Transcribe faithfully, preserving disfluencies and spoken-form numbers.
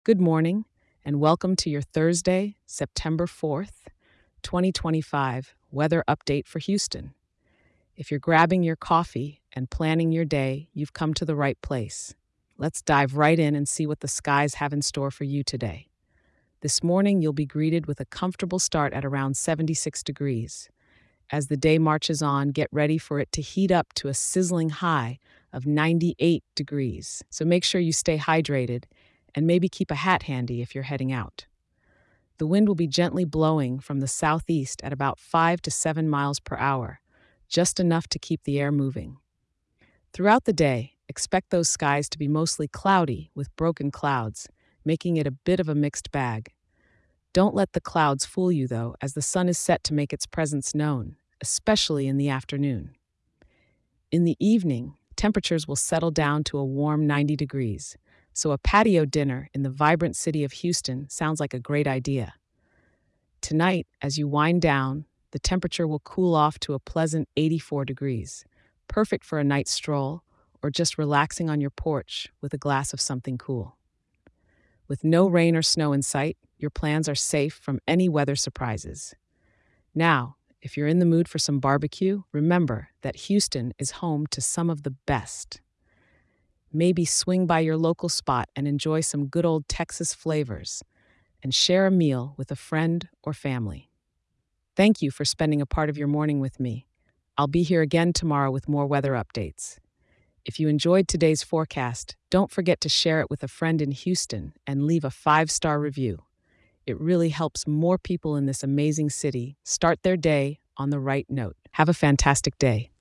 Good morning, and welcome to your Thursday, September fourth, twenty twenty-five weather update for Houston. If you're grabbing your coffee and planning your day, you've come to the right place. Let's dive right in and see what the skies have in store for you today. This morning, you'll be greeted with a comfortable start at around seventy-six degrees. As the day marches on, get ready for it to heat up to a sizzling high of ninety-eight degrees. So make sure you stay hydrated and maybe keep a hat handy if you're heading out. The wind will be gently blowing from the southeast at about five to seven miles per hour, just enough to keep the air moving. Throughout the day, expect those skies to be mostly cloudy with broken clouds, making it a bit of a mixed bag. Don't let the clouds fool you, though, as the sun is set to make its presence known, especially in the afternoon. In the evening, temperatures will settle down to a warm ninety degrees, so a patio dinner in the vibrant city of Houston sounds like a great idea. Tonight, as you wind down, the temperature will cool off to a pleasant eighty-four degrees, perfect for a night stroll or just relaxing on your porch with a glass of something cool. With no rain or snow in sight, your plans are safe from any weather surprises. Now, if you're in the mood for some barbecue, remember that Houston is home to some of the best. Maybe swing by your local spot and enjoy some good old Texas flavors and share a meal with a friend or family. Thank you for spending a part of your morning with me. I'll be here again tomorrow with more weather updates. If you enjoyed today's forecast, don't forget to share it with a friend in Houston and leave a five-star review. It really helps more people in this amazing city start their day on the right note. Have a fantastic day.